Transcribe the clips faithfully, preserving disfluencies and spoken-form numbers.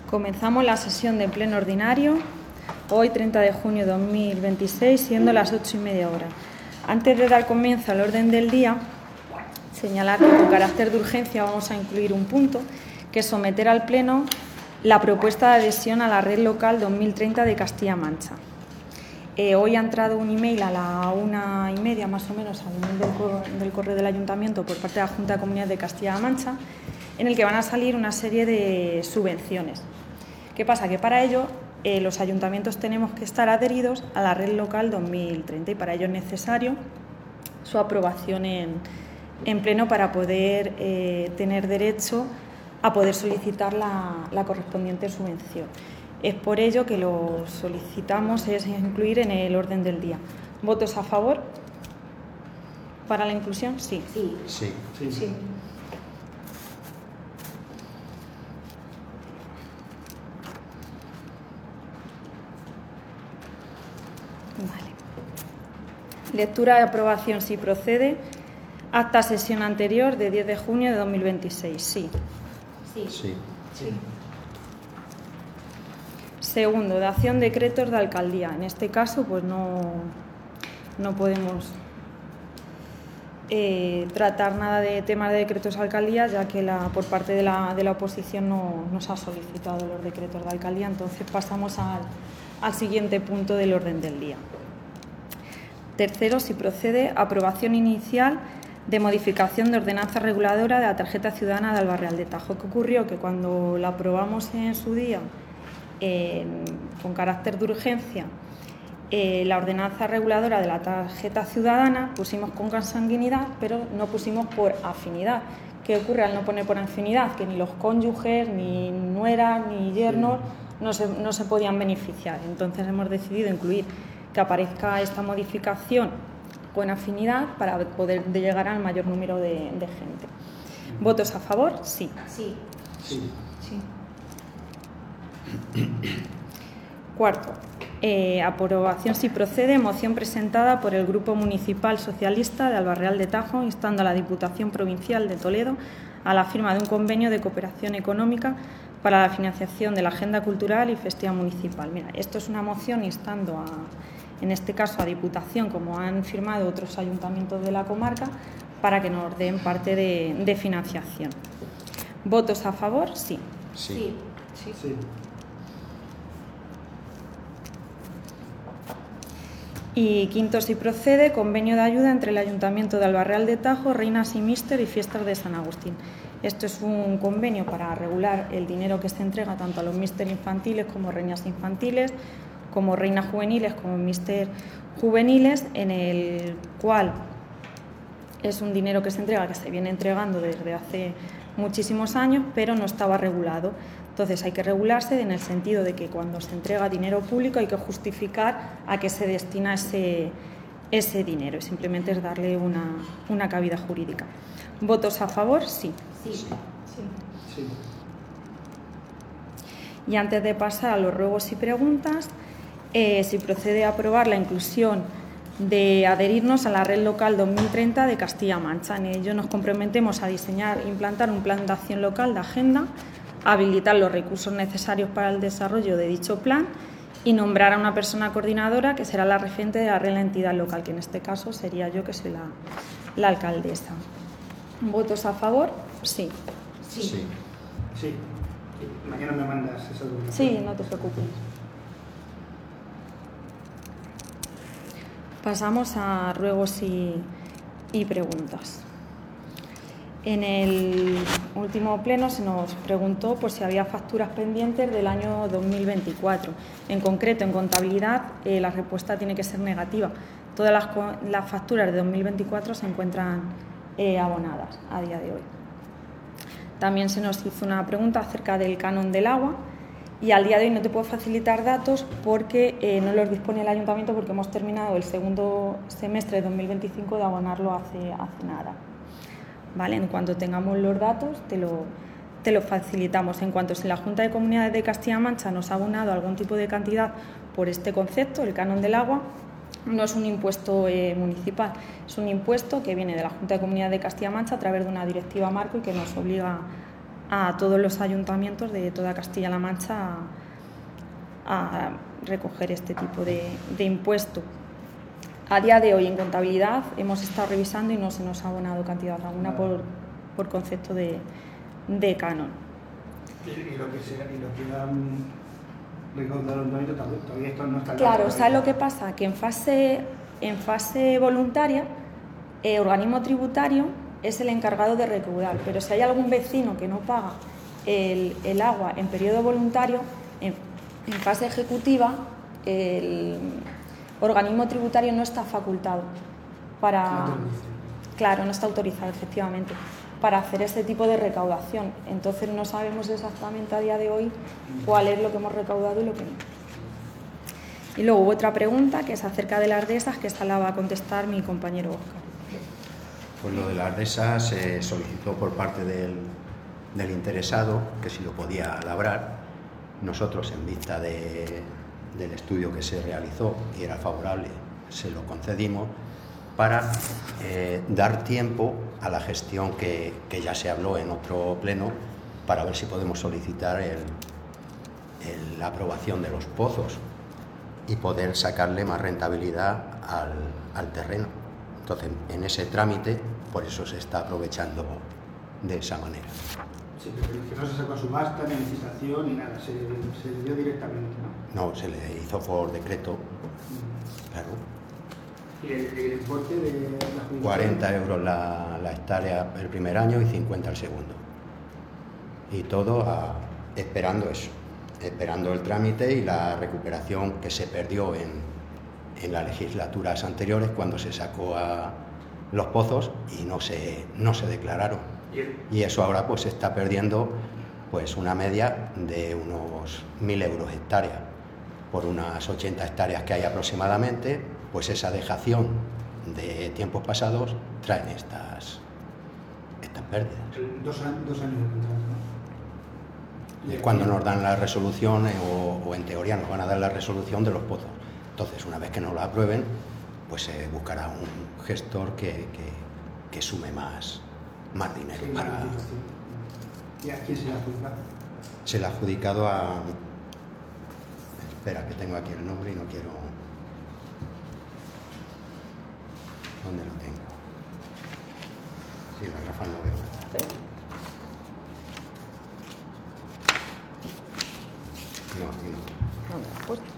Comenzamos la sesión de pleno ordinario, hoy treinta de junio de dos mil veintiséis, siendo las ocho y media hora. Antes de dar comienzo al orden del día, señalar que con carácter de urgencia vamos a incluir un punto, que es someter al Pleno la propuesta de adhesión a la red local dos mil treinta de Castilla-Mancha. Eh, hoy ha entrado un email a la una y media, más o menos, al email del, cor del correo del Ayuntamiento por parte de la Junta de Comunidades de Castilla-La Mancha, en el que van a salir una serie de subvenciones. ¿Qué pasa? Que para ello eh, los ayuntamientos tenemos que estar adheridos a la red local dos mil treinta y para ello es necesario su aprobación en, en pleno para poder eh, tener derecho a poder solicitar la, la correspondiente subvención. Es por ello que lo solicitamos es incluir en el orden del día. ¿Votos a favor para la inclusión? Sí. Sí. Sí. Sí. Sí. Vale. Lectura de aprobación, si procede. Acta sesión anterior de diez de junio de dos mil veintiséis. Sí. Sí. Sí. Sí. Segundo, dación de decretos de alcaldía. En este caso, pues no, no podemos eh, tratar nada de temas de decretos de alcaldía, ya que la, por parte de la, de la oposición no nos ha solicitado los decretos de alcaldía. Entonces pasamos al, al siguiente punto del orden del día. Tercero, si procede, aprobación inicial de modificación de ordenanza reguladora de la tarjeta ciudadana de Albarreal de Tajo. ¿Qué ocurrió? Que cuando la aprobamos en su día, Eh, con carácter de urgencia, eh, la ordenanza reguladora de la tarjeta ciudadana pusimos con consanguinidad, pero no pusimos por afinidad. ¿Qué ocurre al no poner por afinidad? Que ni los cónyuges, ni nueras, ni yernos no se, no se podían beneficiar. Entonces hemos decidido incluir que aparezca esta modificación con afinidad para poder llegar al mayor número de, de gente. ¿Votos a favor? Sí. Sí. Sí. Sí. Cuarto, eh, aprobación si procede, moción presentada por el Grupo Municipal Socialista de Albarreal de Tajo, instando a la Diputación Provincial de Toledo a la firma de un convenio de cooperación económica para la financiación de la agenda cultural y festiva municipal. Mira, esto es una moción instando, a, en este caso, a Diputación, como han firmado otros ayuntamientos de la comarca, para que nos den parte de, de financiación. ¿Votos a favor? Sí. Sí. Sí. Sí. Y quinto, si procede, convenio de ayuda entre el Ayuntamiento de Albarreal de Tajo, Reinas y Míster y Fiestas de San Agustín. Esto es un convenio para regular el dinero que se entrega tanto a los míster infantiles como reinas infantiles, como reinas juveniles como míster juveniles, en el cual es un dinero que se entrega, que se viene entregando desde hace muchísimos años, pero no estaba regulado. Entonces hay que regularse en el sentido de que cuando se entrega dinero público hay que justificar a qué se destina ese, ese dinero. Simplemente es darle una, una cabida jurídica. ¿Votos a favor? Sí. Sí. Sí. Sí. Y antes de pasar a los ruegos y preguntas, eh, si procede a aprobar la inclusión de adherirnos a la red local dos mil treinta de Castilla-La Mancha. En ello nos comprometemos a diseñar e implantar un plan de acción local de agenda, habilitar los recursos necesarios para el desarrollo de dicho plan y nombrar a una persona coordinadora que será la referente de la red de la entidad local, que en este caso sería yo, que soy la, la alcaldesa. ¿Votos a favor? Sí. Sí. Sí. Sí. Mañana me mandas esa documentación. Sí, no te preocupes. Pasamos a ruegos y, y preguntas. En el último pleno se nos preguntó por si había facturas pendientes del año dos mil veinticuatro. En concreto, en contabilidad, eh, la respuesta tiene que ser negativa. Todas las, las facturas de dos mil veinticuatro se encuentran eh, abonadas a día de hoy. También se nos hizo una pregunta acerca del canon del agua y al día de hoy no te puedo facilitar datos porque eh, no los dispone el Ayuntamiento, porque hemos terminado el segundo semestre de dos mil veinticinco de abonarlo hace, hace nada. ¿Vale? En cuanto tengamos los datos, te lo, te lo facilitamos. En cuanto si la Junta de Comunidades de Castilla-La Mancha nos ha abonado algún tipo de cantidad por este concepto, el canon del agua, no es un impuesto eh, municipal, es un impuesto que viene de la Junta de Comunidades de Castilla-La Mancha a través de una directiva marco y que nos obliga a todos los ayuntamientos de toda Castilla-La Mancha a, a recoger este tipo de, de impuesto. A día de hoy en contabilidad hemos estado revisando y no se nos ha abonado cantidad alguna por, por concepto de, de canon. Y, y lo que sea, y lo que han recaudado los ayuntamientos todavía, todavía esto no está claro. Claro, ¿Sabes lo que pasa? Que en fase, en fase voluntaria, el organismo tributario es el encargado de recaudar, pero si hay algún vecino que no paga el, el agua en periodo voluntario, en, en fase ejecutiva, el organismo tributario no está facultado para... Claro, no está autorizado, efectivamente, para hacer este tipo de recaudación. Entonces no sabemos exactamente a día de hoy cuál es lo que hemos recaudado y lo que no. Y luego hubo otra pregunta que es acerca de las dehesas, que esta la va a contestar mi compañero Óscar. Pues lo de las dehesas se solicitó por parte del, del interesado que si lo podía labrar. Nosotros, en vista de, del estudio que se realizó y era favorable, se lo concedimos para eh, dar tiempo a la gestión que, que ya se habló en otro pleno, para ver si podemos solicitar el, el, la aprobación de los pozos y poder sacarle más rentabilidad al, al terreno. Entonces, en ese trámite, por eso se está aprovechando de esa manera. Sí, pero que no se sacó a subasta, ni licitación, ni nada, se, se dio directamente, ¿no? No, se le hizo por decreto, Mm. claro. ¿Y el, el importe de la jubilación? cuarenta euros la, la hectárea el primer año y cincuenta el segundo. Y todo a, esperando eso, esperando el trámite y la recuperación que se perdió en, en las legislaturas anteriores, cuando se sacó a los pozos y no se, no se declararon. Y eso ahora pues se está perdiendo pues una media de unos mil euros hectárea. Por unas ochenta hectáreas que hay aproximadamente, pues esa dejación de tiempos pasados traen estas, estas pérdidas. Dos, dos años de contrato, ¿no? Y cuando nos dan la resolución, eh, o, o en teoría nos van a dar la resolución de los pozos. Entonces, una vez que nos la aprueben, pues se buscará un gestor que, que, que sume más, más dinero. Sí, para... ¿Y a quién se la ha adjudicado? Se la ha adjudicado a... Espera, que tengo aquí el nombre y no quiero... ¿Dónde lo tengo? Sí, la Rafa no veo. No, aquí no. ¿Dónde lo has puesto?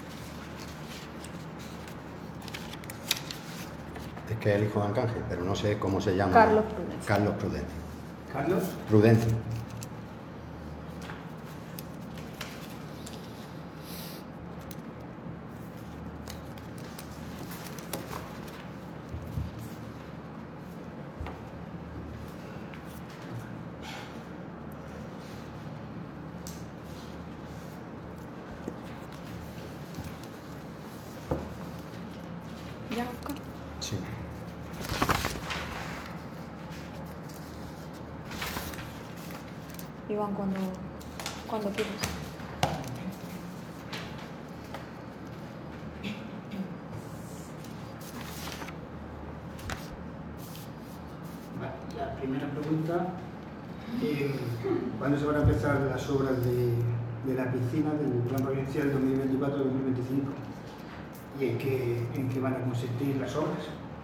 Es que es el hijo de Arcángel, pero no sé cómo se llama. Carlos Prudencio. Carlos Prudencio. ¿Carlos? Prudencio. ¿Ya, Óscar? Sí. Iván, cuando, cuando quieras. Vale, la primera pregunta, eh, ¿cuándo se van a empezar las obras de, de la piscina del Plan Provincial dos mil veinticuatro dos mil veinticinco? ¿Y en qué, en qué van a consistir las obras?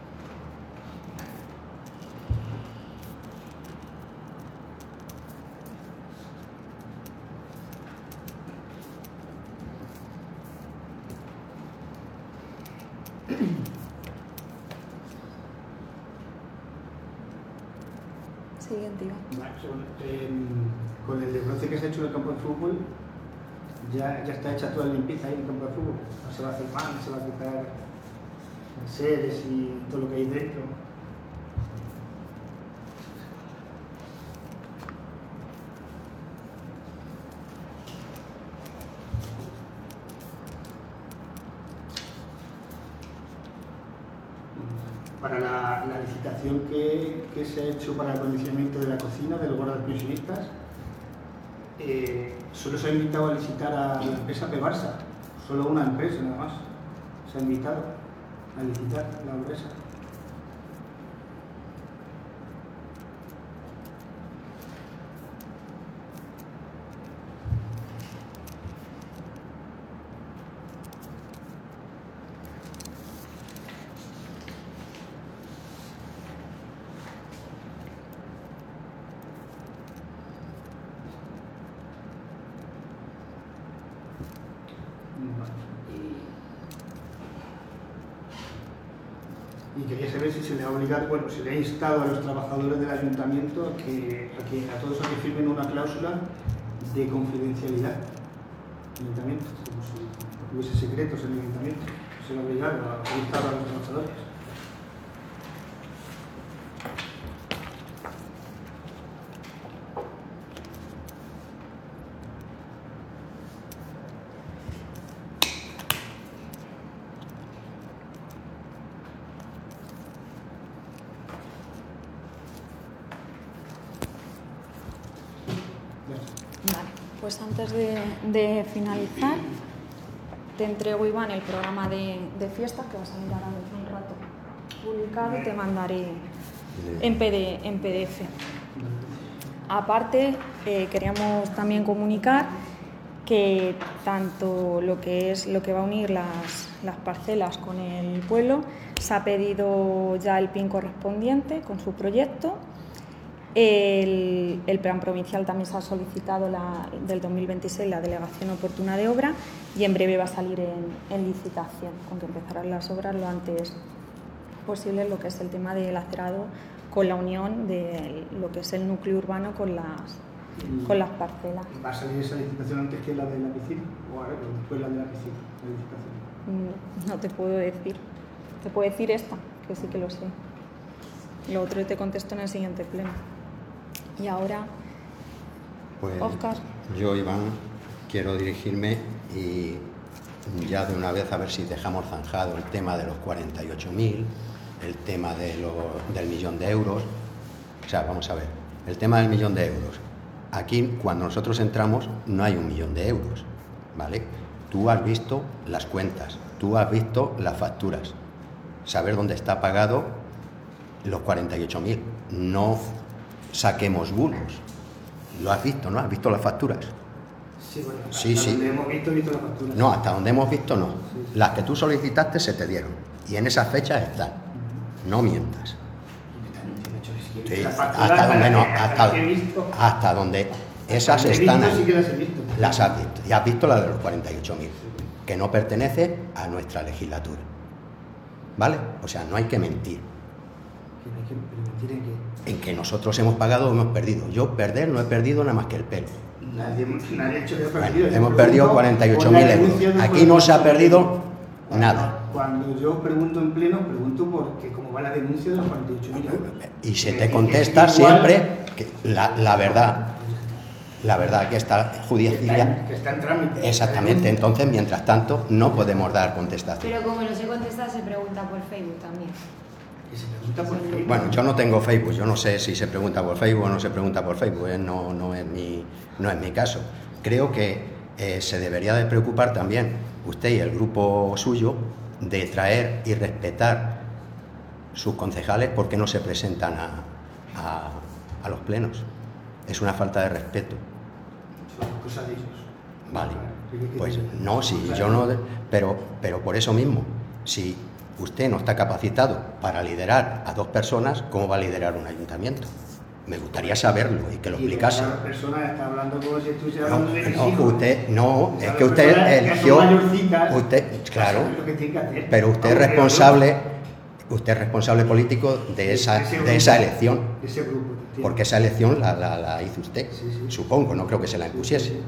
Siguiente, Iván. Vale, sobre- eh, con el desbroce que se ha hecho en el campo de fútbol, ya, ya está hecha toda la limpieza ahí en el campo de fútbol. No se va a hacer pan, se va a quitar sedes y todo lo que hay dentro. Para la, la licitación que, que se ha hecho para el acondicionamiento de la cocina del hogar de pensionistas, eh, solo se ha invitado a licitar a la empresa Pebarsa, solo una empresa nada más se ha invitado a licitar la empresa. Y quería saber si se le ha obligado, bueno, si le ha instado a los trabajadores del ayuntamiento a que a, que, a todos a que firmen una cláusula de confidencialidad en el ayuntamiento, como si hubiese secretos en el ayuntamiento. Se le ha obligado a instar a los trabajadores. Vale, pues antes de, de finalizar, te entrego, Iván, el programa de, de fiestas que vas a mirar ahora en un rato publicado y te mandaré en, P D, en P D F. Aparte, eh, queríamos también comunicar que tanto lo que es lo que va a unir las, las parcelas con el pueblo, se ha pedido ya el P I N correspondiente con su proyecto. El, el plan provincial también se ha solicitado la, del dos mil veintiséis, la delegación oportuna de obra, y en breve va a salir en, en licitación, con que empezarán las obras lo antes posible, lo que es el tema del acerado con la unión de lo que es el núcleo urbano con las, con las parcelas. ¿Va a salir esa licitación antes que la de la piscina o ahora, después la de la piscina, la licitación? No, no te puedo decir. Te puedo decir esta, que sí que lo sé. Lo otro te contesto en el siguiente pleno. Y ahora, pues, Óscar. Yo, Iván, quiero dirigirme y ya de una vez a ver si dejamos zanjado el tema de los cuarenta y ocho mil, el tema de lo, del millón de euros. O sea, vamos a ver, el tema del millón de euros. Aquí, cuando nosotros entramos, no hay un millón de euros, ¿vale? Tú has visto las cuentas, tú has visto las facturas, saber dónde está pagado los cuarenta y ocho mil. No saquemos bulos. Lo has visto, ¿no? ¿Has visto las facturas? Sí, bueno, hasta sí, sí. donde hemos visto, he visto las facturas. No, hasta donde hemos visto no. Sí, sí. Las que tú solicitaste se te dieron. Y en esas fechas están. No mientas. Sí, hasta donde no, hasta, hasta donde esas están ahí. Las has visto. Y has visto la de los cuarenta y ocho mil, que no pertenece a nuestra legislatura. ¿Vale? O sea, no hay que mentir. ¿Mentir en qué? En que nosotros hemos pagado o hemos perdido. Yo perder no he perdido nada más que el pelo. Nadie, nadie ha hecho que ha perdido. Bueno, hemos perdido cuarenta y ocho mil euros. Aquí no se ha perdido nada. Cuando yo pregunto en pleno, pregunto porque cómo va la denuncia de los cuarenta y ocho mil euros. Y se te contesta siempre que la, la verdad. La verdad que está judicial. Que está en trámite. Exactamente. Entonces, mientras tanto, no podemos dar contestación. Pero como no se contesta, se pregunta por Facebook también. Que se pregunta por Facebook. Bueno, yo no tengo Facebook, yo no sé si se pregunta por Facebook o no se pregunta por Facebook, ¿eh? no, no, es mi, no es mi caso. Creo que eh, se debería de preocupar también usted y el grupo suyo de traer y respetar sus concejales porque no se presentan a, a, a los plenos. Es una falta de respeto. Son cosas de ellos. Vale, pues no, si yo no, pero, pero por eso mismo, si usted no está capacitado para liderar a dos personas, ¿cómo va a liderar un ayuntamiento? Me gustaría saberlo y que lo explicase. La persona está hablando como si estuviese No, hablando de no, hijos. usted, no, es que Las usted personas que eligió, son mayorcitas, usted, claro, saben lo que tienen que hacer. pero usted es Vamos, responsable, usted es responsable político de esa, ese de esa grupo, elección, de ese grupo, entiendo. porque esa elección la, la, la hizo usted, Sí, sí. supongo, no creo que se la impusiese.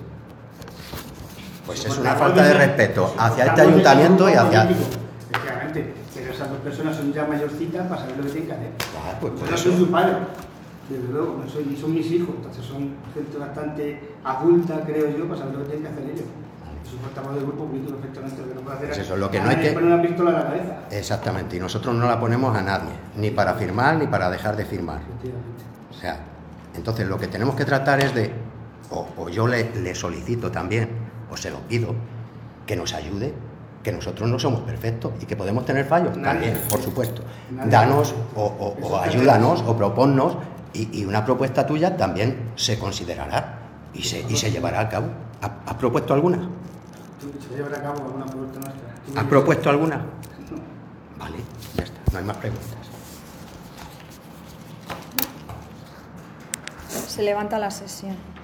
Pues es una Soportamos falta de ese- respeto hacia este soportamos ese ayuntamiento y grupo hacia... político, efectivamente, pero esas dos personas son ya mayorcitas para saber lo que tienen que hacer. Ah, pues por Yo no eso. soy su padre, desde luego, no soy, ni son mis hijos, entonces son gente bastante adulta, creo yo, para saber lo que tienen que hacer ellos. Soportamos del grupo político perfectamente, lo que no puede hacer Pues es eso, lo que a no hay nadie que- poner una pistola en la cabeza. Exactamente, y nosotros no la ponemos a nadie, ni para firmar ni para dejar de firmar. Efectivamente. O sea, entonces lo que tenemos que tratar es de, o, o yo le, le solicito también, o se lo pido, que nos ayude, que nosotros no somos perfectos y que podemos tener fallos Nadie. también, por supuesto. Nadie. Danos o, o- Eso o es ayúdanos o proponnos y, y una propuesta tuya también se considerará y se, y se llevará a cabo. ¿Has, has propuesto alguna? Tú, se llevará a cabo alguna propuesta nuestra. Tú ¿Has me propuesto alguna? dices, no. Vale, ya está, no hay más preguntas. Se levanta la sesión.